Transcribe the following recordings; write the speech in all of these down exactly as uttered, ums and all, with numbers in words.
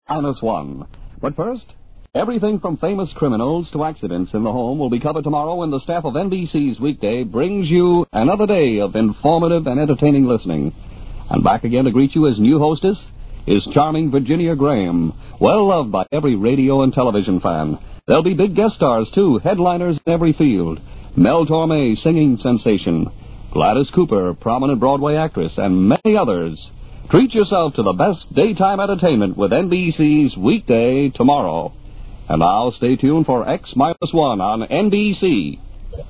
minus one. But first, everything from famous criminals to accidents in the home will be covered tomorrow when the staff of N B C's Weekday brings you another day of informative and entertaining listening. And back again to greet you as new hostess is charming Virginia Graham, well-loved by every radio and television fan. There'll be big guest stars, too, headliners in every field. Mel Torme, singing sensation. Gladys Cooper, prominent Broadway actress, and many others. Treat yourself to the best daytime entertainment with N B C's Weekday tomorrow. And now stay tuned for X minus one on N B C.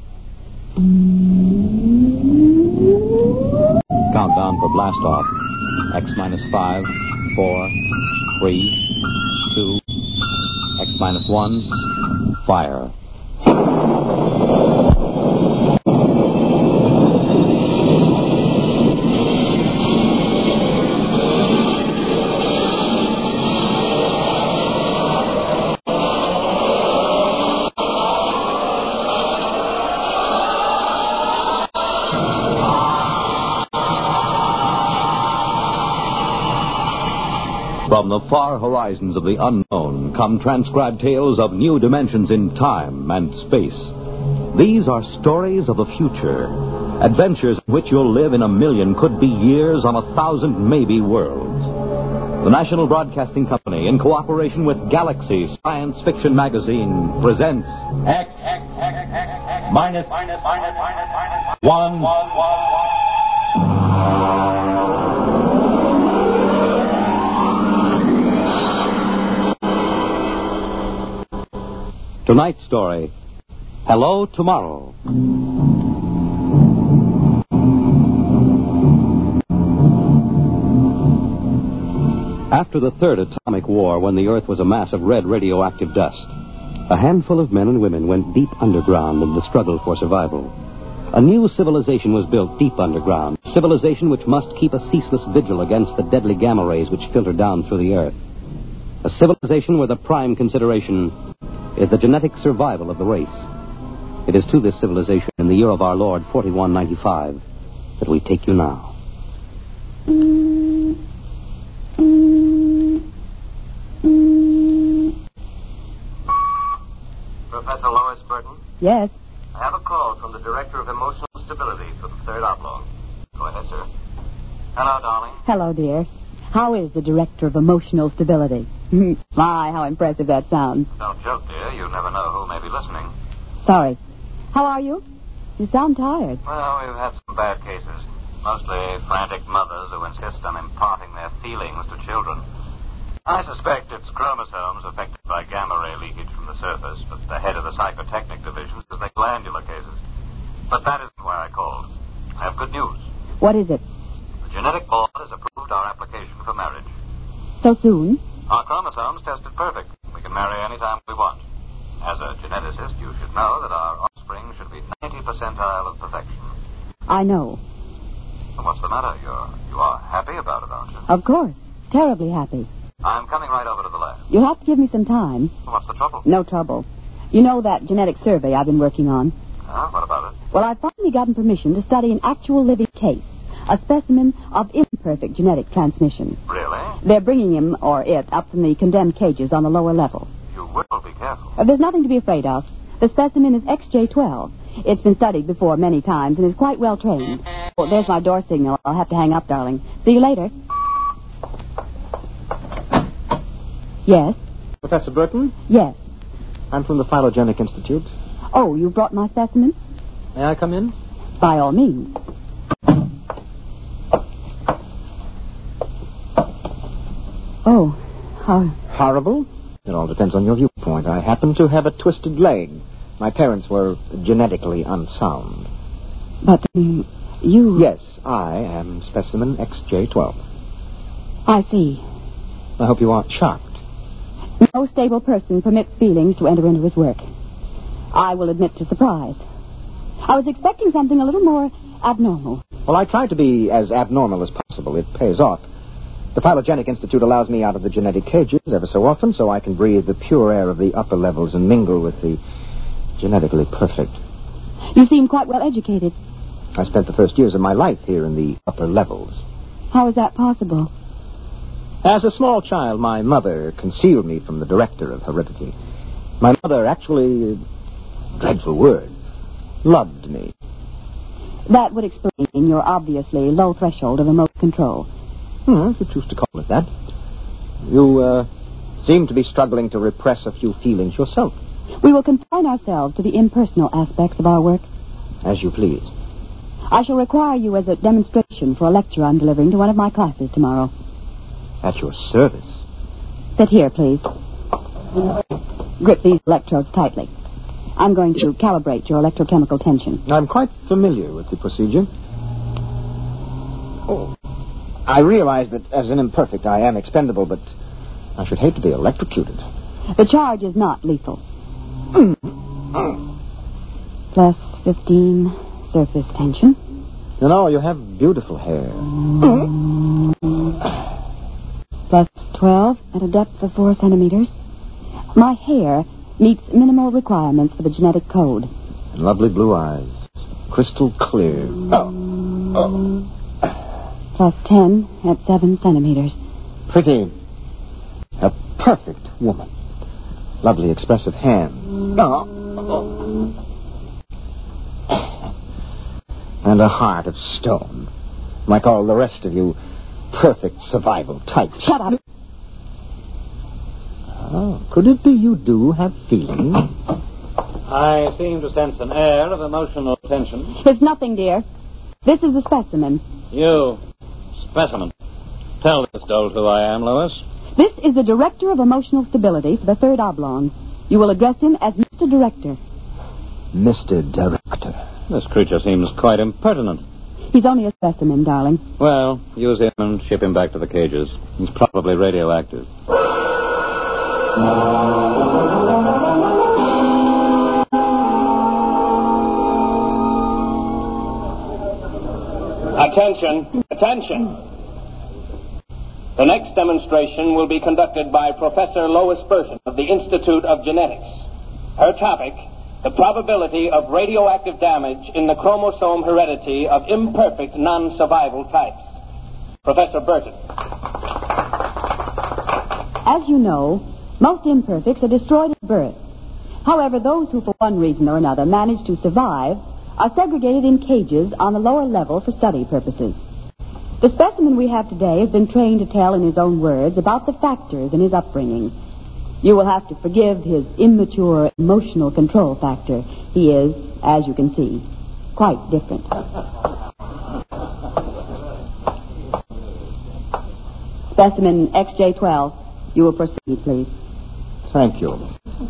Countdown for blast off. X minus five, four, three, two, X minus one, fire. From the far horizons of the unknown come transcribed tales of new dimensions in time and space. These are stories of the future, adventures in which you'll live in a million, could be years, on a thousand, maybe worlds. The National Broadcasting Company, in cooperation with Galaxy Science Fiction Magazine, presents X, X, X, X, X minus, minus, minus, minus, minus, one, one, one, one. Tonight's story, Hello Tomorrow. After the third atomic war, when the Earth was a mass of red radioactive dust, a handful of men and women went deep underground in the struggle for survival. A new civilization was built deep underground, a civilization which must keep a ceaseless vigil against the deadly gamma rays which filter down through the Earth. A civilization where the prime consideration is the genetic survival of the race. It is to this civilization, in the year of our Lord, forty-one ninety-five, that we take you now. Professor Lois Burton? Yes. I have a call from the Director of Emotional Stability for the Third Oblong. Go ahead, sir. Hello, darling. Hello, dear. How is the Director of Emotional Stability? My, how impressive that sounds. Don't joke, dear. You never know who may be listening. Sorry. How are you? You sound tired. Well, we've had some bad cases. Mostly frantic mothers who insist on imparting their feelings to children. I suspect it's chromosomes affected by gamma ray leakage from the surface, but the head of the psychotechnic division says they're glandular cases. But that isn't why I called. I have good news. What is it? The genetic board has approved our application for marriage. So soon? Our chromosomes tested perfect. We can marry any time we want. As a geneticist, you should know that our offspring should be ninety percentile of perfection. I know. Well, what's the matter? You're, you are happy about it, aren't you? Of course. Terribly happy. I'm coming right over to the lab. You'll have to give me some time. What's the trouble? No trouble. You know that genetic survey I've been working on? Uh, what about it? Well, I've finally gotten permission to study an actual living case. A specimen of imperfect genetic transmission. Really? They're bringing him, or it, up from the condemned cages on the lower level. You will be careful. Uh, there's nothing to be afraid of. The specimen is X J twelve. It's been studied before many times and is quite well trained. Oh, there's my door signal. I'll have to hang up, darling. See you later. Yes? Professor Burton? Yes. I'm from the Phylogenic Institute. Oh, you brought my specimen? May I come in? By all means. Oh, how... Horrible? It all depends on your viewpoint. I happen to have a twisted leg. My parents were genetically unsound. But um, you... Yes, I am specimen X J twelve. I see. I hope you aren't shocked. No stable person permits feelings to enter into his work. I will admit to surprise. I was expecting something a little more abnormal. Well, I try to be as abnormal as possible. It pays off. The Phylogenic Institute allows me out of the genetic cages ever so often, so I can breathe the pure air of the upper levels and mingle with the genetically perfect. You seem quite well educated. I spent the first years of my life here in the upper levels. How is that possible? As a small child, my mother concealed me from the director of heredity. My mother actually, dreadful word, loved me. That would explain your obviously low threshold of emotional control. Hmm, if you choose to call it that. You, uh, seem to be struggling to repress a few feelings yourself. We will confine ourselves to the impersonal aspects of our work. As you please. I shall require you as a demonstration for a lecture I'm delivering to one of my classes tomorrow. At your service. Sit here, please. Grip these electrodes tightly. I'm going to calibrate your electrochemical tension. I'm quite familiar with the procedure. Oh. I realize that as an imperfect I am expendable, but I should hate to be electrocuted. The charge is not lethal. Plus fifteen surface tension. You know, you have beautiful hair. Plus twelve at a depth of four centimeters. My hair meets minimal requirements for the genetic code. And lovely blue eyes. Crystal clear. Oh. Oh. Plus ten at seven centimeters. Pretty. A perfect woman. Lovely expressive hand. Oh. Oh. And a heart of stone. Like all the rest of you perfect survival types. Shut up. Oh, could it be you do have feelings? I seem to sense an air of emotional tension. It's nothing, dear. This is the specimen. You, specimen. Tell this dolt who I am, Lois. This is the Director of Emotional Stability for the Third Oblong. You will address him as Mister Director. Mister Director. This creature seems quite impertinent. He's only a specimen, darling. Well, use him and ship him back to the cages. He's probably radioactive. Attention, attention. The next demonstration will be conducted by Professor Lois Burton of the Institute of Genetics. Her topic, the probability of radioactive damage in the chromosome heredity of imperfect non-survival types. Professor Burton. As you know, most imperfects are destroyed at birth. However, those who for one reason or another manage to survive are segregated in cages on the lower level for study purposes. The specimen we have today has been trained to tell in his own words about the factors in his upbringing. You will have to forgive his immature emotional control factor. He is, as you can see, quite different. Specimen X J twelve. You will proceed, please. Thank you.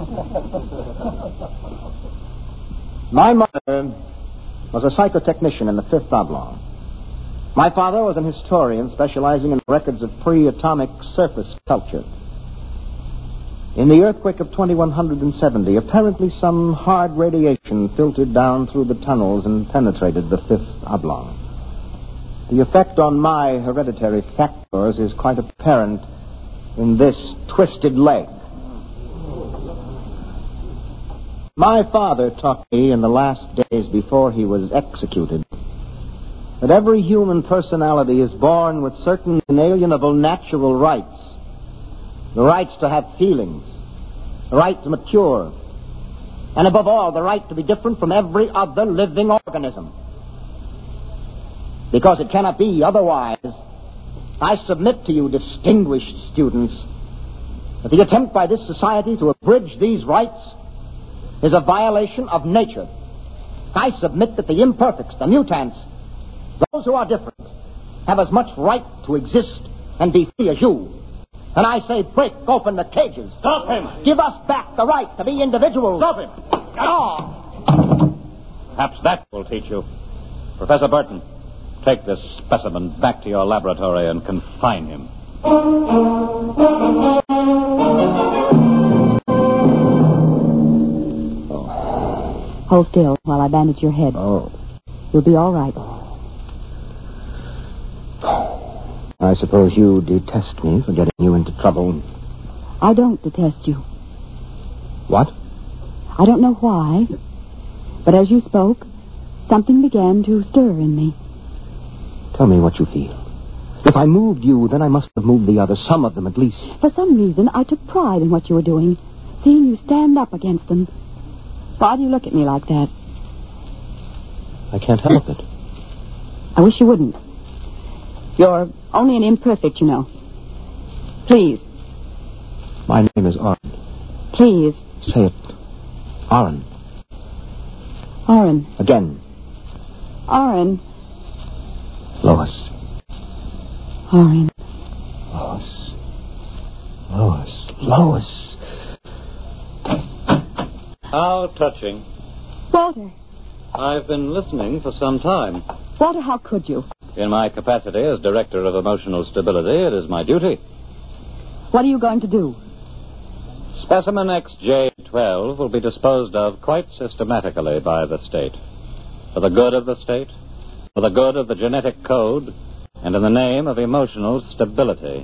My mother was a psychotechnician in the Fifth Oblong. My father was an historian specializing in records of pre-atomic surface culture. In the earthquake of twenty-one seventy, apparently some hard radiation filtered down through the tunnels and penetrated the Fifth Oblong. The effect on my hereditary factors is quite apparent in this twisted leg. My father taught me in the last days before he was executed that every human personality is born with certain inalienable natural rights. The rights to have feelings, the right to mature, and above all, the right to be different from every other living organism. Because it cannot be otherwise, I submit to you, distinguished students, that the attempt by this society to abridge these rights is a violation of nature. I submit that the imperfects, the mutants, those who are different, have as much right to exist and be free as you. And I say, break open the cages. Stop him! Give us back the right to be individuals. Stop him! Ah! Perhaps that will teach you. Professor Burton, take this specimen back to your laboratory and confine him. Oh. Hold still while I bandage your head. Oh. You'll be all right. I suppose you detest me for getting you into trouble. I don't detest you. What? I don't know why, but as you spoke, something began to stir in me. Tell me what you feel. If I moved you, then I must have moved the others, some of them at least. For some reason, I took pride in what you were doing, seeing you stand up against them. Why do you look at me like that? I can't help it. I wish you wouldn't. You're only an imperfect, you know. Please. My name is Orrin. Please. Say it. Orrin. Orrin. Again. Orrin. Lois. Orrin. Lois. Lois. Lois. How touching. Walter. I've been listening for some time. Walter, how could you? In my capacity as Director of Emotional Stability, it is my duty. What are you going to do? Specimen X J twelve will be disposed of quite systematically by the state. For the good of the state, for the good of the genetic code, and in the name of emotional stability.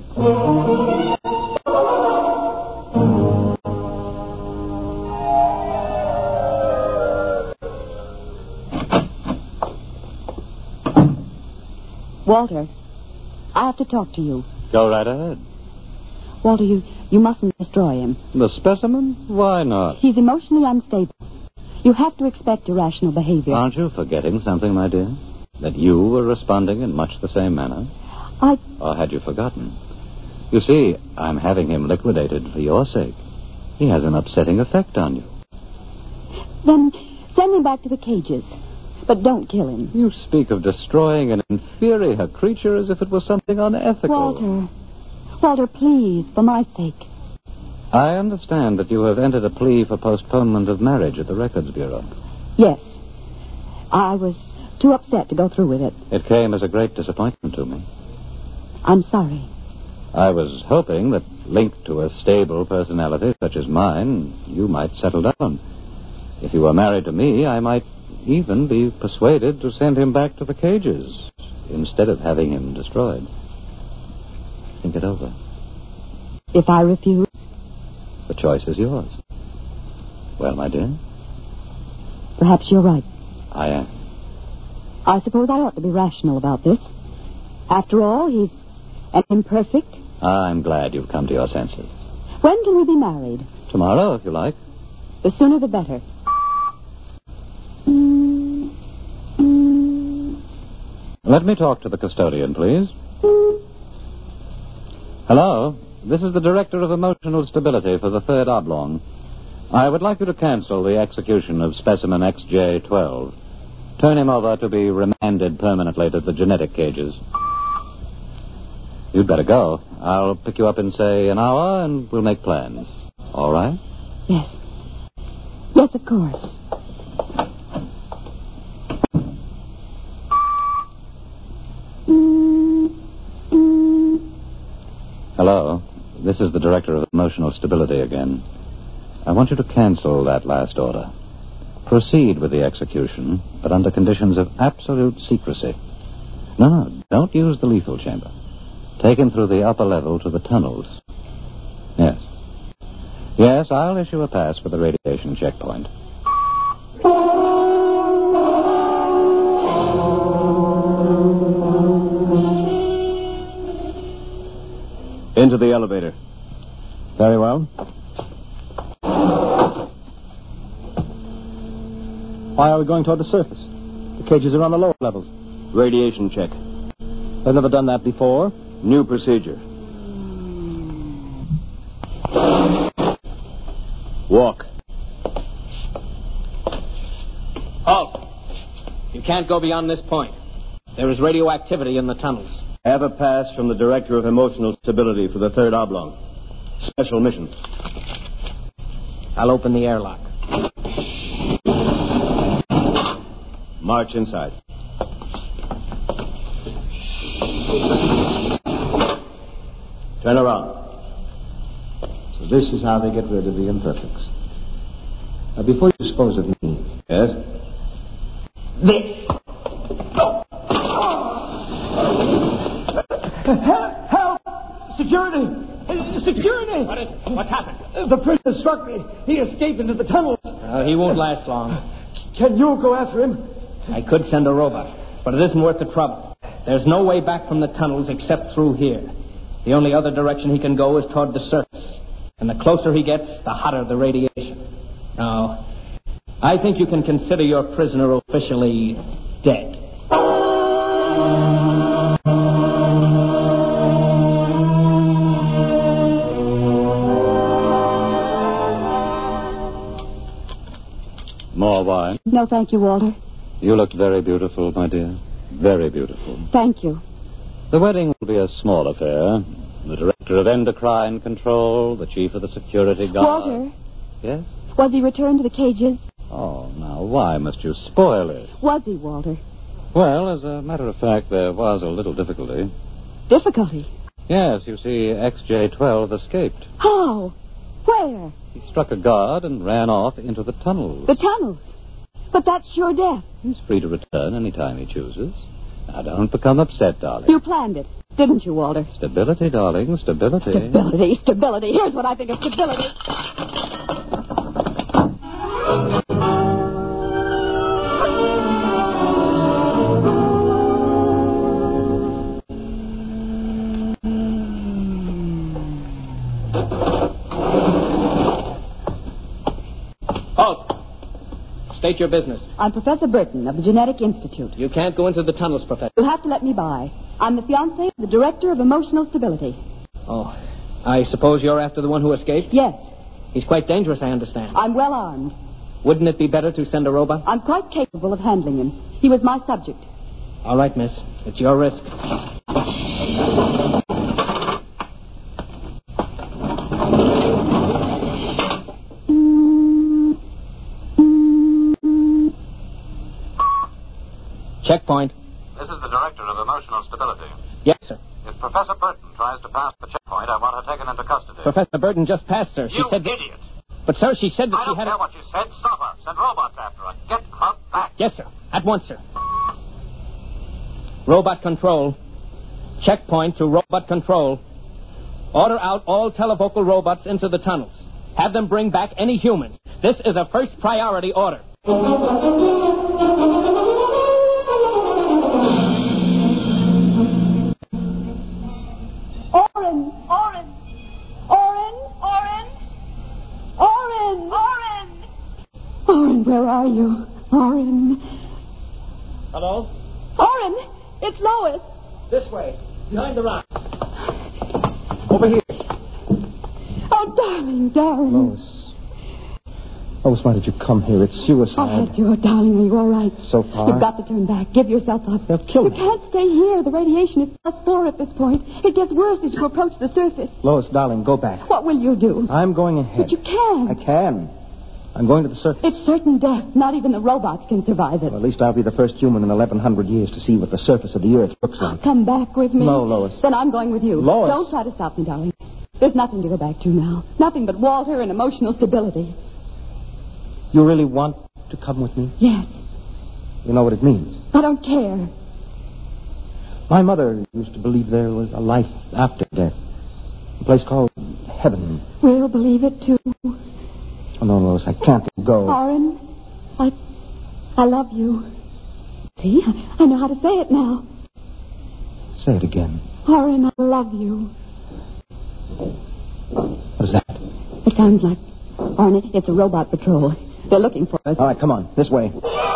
Walter, I have to talk to you. Go right ahead. Walter, you, you mustn't destroy him. The specimen? Why not? He's emotionally unstable. You have to expect irrational behavior. Aren't you forgetting something, my dear? That you were responding in much the same manner? I... Or had you forgotten? You see, I'm having him liquidated for your sake. He has an upsetting effect on you. Then send him back to the cages. But don't kill him. You speak of destroying an inferior creature as if it was something unethical. Walter. Walter, please, for my sake. I understand that you have entered a plea for postponement of marriage at the Records Bureau. Yes. I was too upset to go through with it. It came as a great disappointment to me. I'm sorry. I was hoping that, linked to a stable personality such as mine, you might settle down. If you were married to me, I might even be persuaded to send him back to the cages instead of having him destroyed. Think it over. If I refuse? The choice is yours. Well, my dear? Perhaps you're right. I am. I suppose I ought to be rational about this. After all, he's an imperfect. I'm glad you've come to your senses. When can we be married? Tomorrow, if you like. The sooner the better. Let me talk to the custodian, please. Hello. This is the Director of Emotional Stability for the Third Oblong. I would like you to cancel the execution of Specimen X J twelve. Turn him over to be remanded permanently to the genetic cages. You'd better go. I'll pick you up in, say, an hour, and we'll make plans. All right? Yes. Yes, of course. Hello. This is the Director of Emotional Stability again. I want you to cancel that last order. Proceed with the execution, but under conditions of absolute secrecy. No, no, don't use the lethal chamber. Take him through the upper level to the tunnels. Yes. Yes, I'll issue a pass for the radiation checkpoint. Into the elevator. Very well. Why are we going toward the surface? The cages are on the lower levels. Radiation check. They've never done that before. New procedure. Walk. Halt. You can't go beyond this point. There is radioactivity in the tunnels. Have a pass from the Director of Emotional Stability for the Third Oblong. Special mission. I'll open the airlock. March inside. Turn around. So this is how they get rid of the imperfects. Now, before you dispose of me... Yes? This. Help! Help! Security! Security! What is it? What's happened? The prisoner struck me. He escaped into the tunnels. Uh, he won't last long. Can you go after him? I could send a robot, but it isn't worth the trouble. There's no way back from the tunnels except through here. The only other direction he can go is toward the surface. And the closer he gets, the hotter the radiation. Now, I think you can consider your prisoner officially dead. More wine? No, thank you, Walter. You looked very beautiful, my dear. Very beautiful. Thank you. The wedding will be a small affair. The director of endocrine control, the chief of the security guard. Walter, Yes? was he returned to the cages? Oh, now, why must you spoil it? Was he, Walter? Well, as a matter of fact, there was a little difficulty. Difficulty? Yes, you see, X J twelve escaped. How? Where? He struck a guard and ran off into the tunnels. The tunnels. But that's sure death. He's free to return any time he chooses. Now, don't become upset, darling. You planned it, didn't you, Walter? Stability, darling, stability. Stability, stability. Here's what I think of stability. Halt! State your business. I'm Professor Burton of the Genetic Institute. You can't go into the tunnels, Professor. You'll have to let me by. I'm the fiancée of the Director of Emotional Stability. Oh, I suppose you're after the one who escaped? Yes, He's quite dangerous, I understand. I'm well armed. Wouldn't it be better to send a robot? I'm quite capable of handling him. He was my subject. All right, miss. It's your risk. Checkpoint. This is the Director of Emotional Stability. Yes, sir. If Professor Burton tries to pass the checkpoint, I want her taken into custody. Professor Burton just passed her. She You said... idiot! But, sir, she said that I she don't had... care A... what you said. Stop her. Send robots after her. Get her back. Yes, sir. At once, sir. Robot control. Checkpoint to robot control. Order out all televocal robots into the tunnels. Have them bring back any humans. This is a first priority order. Oren! Oren! Oren! Oren! Oren! Oren! Oren, where are you? Oren. Hello? Oren! It's Lois. This way. Behind the rock. Over here. Oh, darling, darling. Lois. Lois, why did you come here? It's suicide. I had to. Oh, darling, are you all right? So far. You've got to turn back. Give yourself up. They'll kill You me. can't stay here. The radiation is plus four at this point. It gets worse as you approach the surface. Lois, darling, go back. What will you do? I'm going ahead. But you can't. I can. I'm going to the surface. It's certain death. Not even the robots can survive it. Well, at least I'll be the first human in eleven hundred years to see what the surface of the Earth looks like. Come back with me. No, Lois. Then I'm going with you. Lois. Don't try to stop me, darling. There's nothing to go back to now. Nothing but Walter and emotional stability. You really want to come with me? Yes. You know what it means. I don't care. My mother used to believe there was a life after death. A place called heaven. We'll believe it, too. Oh, no, Lois, I can't go. Oren, I... I love you. See? I, I know how to say it now. Say it again. Oren, I love you. What is that? It sounds like... Oren, it's a robot patrol. They're looking for us. All right, come on. This way.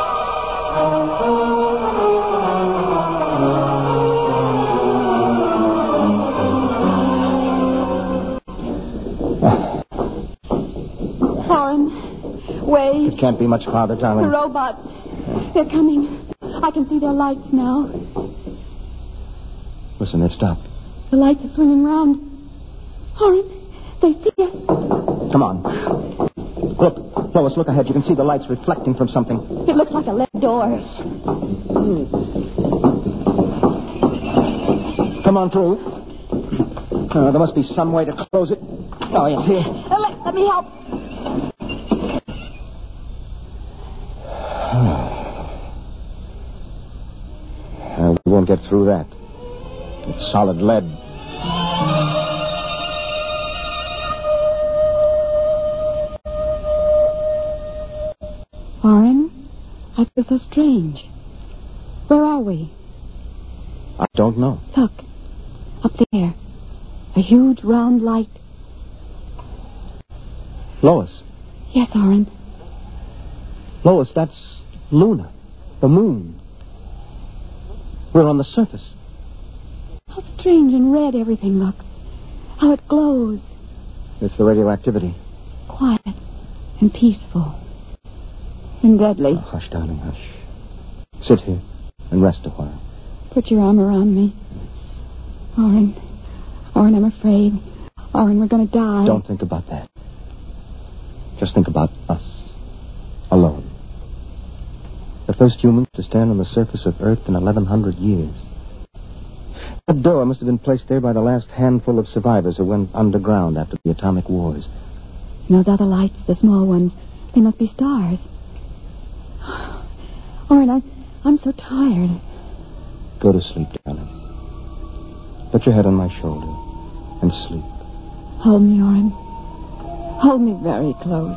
Oren, wait. It can't be much farther, darling. The robots. They're coming. I can see their lights now. Listen, they've stopped. The lights are swinging round. Oren, they see us. Come on. Look, Lois, look ahead. You can see the lights reflecting from something. It looks like a lead door. Come on through. Uh, there must be some way to close it. Oh, yes, here. Uh, let, let me help. Uh, we won't get through that. It's solid lead. Oren, I feel so strange. Where are we? I don't know. Look. Up there. A huge round light. Lois. Yes, Oren. Lois, that's Luna. The moon. We're on the surface. How strange and red everything looks. How it glows. It's the radioactivity. Quiet and peaceful. And deadly. Oh, hush, darling, hush. Sit here and rest a while. Put your arm around me. Oren. Oren, I'm afraid. Oren, we're going to die. Don't think about that. Just think about us. Alone. The first humans to stand on the surface of Earth in eleven hundred years. That door must have been placed there by the last handful of survivors who went underground after the atomic wars. And those other lights, the small ones, they must be stars. Oren, I, I'm so tired. Go to sleep, darling. Put your head on my shoulder and sleep. Hold me, Oren. Hold me very close.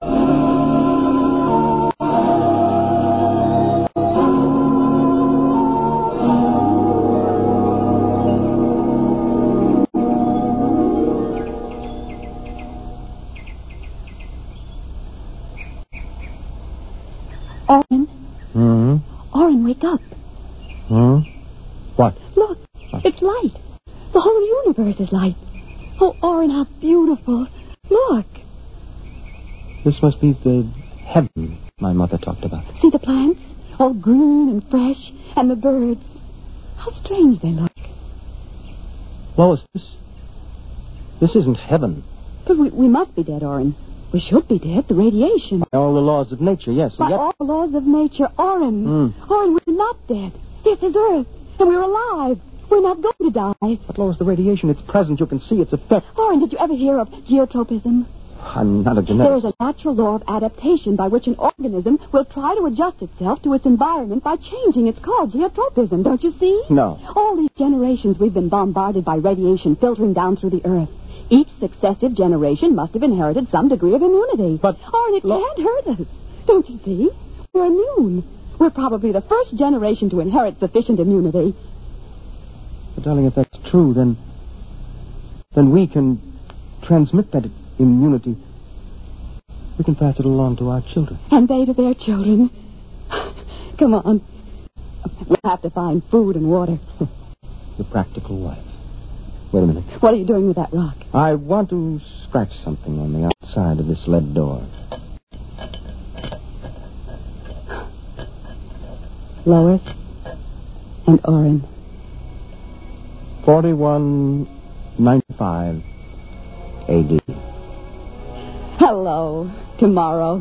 Oren? Hmm? Oren, wake up. Hmm? What? Look, it's light. The whole universe is light. Oh, Oren, how beautiful. Look. This must be the heaven my mother talked about. See the plants? All green and fresh. And the birds. How strange they look. Lois, this... This isn't heaven. But we, we must be dead, Oren. We should be dead. The radiation. By all the laws of nature, yes. By yet... all the laws of nature, Oren. Mm. Oren, we're not dead. This is Earth. And we're alive. We're not going to die. But, Lois, the radiation, it's present. You can see its effect. Oren, did you ever hear of geotropism? I'm not a geneticist. There is a natural law of adaptation by which an organism will try to adjust itself to its environment by changing. It's called geotropism, don't you see? No. All these generations we've been bombarded by radiation filtering down through the Earth. Each successive generation must have inherited some degree of immunity. But... Oren, it Lo- can't hurt us. Don't you see? We're immune. We're probably the first generation to inherit sufficient immunity. But, darling, if that's true, then... Then we can transmit that immunity. We can pass it along to our children. And they to their children. Come on. We'll have to find food and water. Your practical wife. Wait a minute. What are you doing with that rock? I want to scratch something on the outside of this lead door. Lois and Oren. forty-one ninety-five A D. Hello, tomorrow.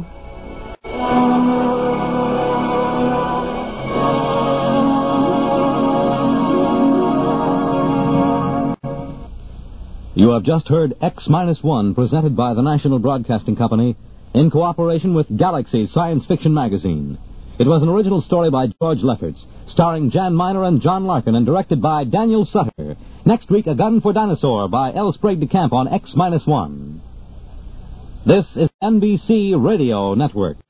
You have just heard X Minus One, presented by the National Broadcasting Company in cooperation with Galaxy Science Fiction Magazine. It was an original story by George Lefferts, starring Jan Miner and John Larkin, and directed by Daniel Sutter. Next week, A Gun for Dinosaur by L. Sprague de Camp on X Minus One. This is N B C Radio Network.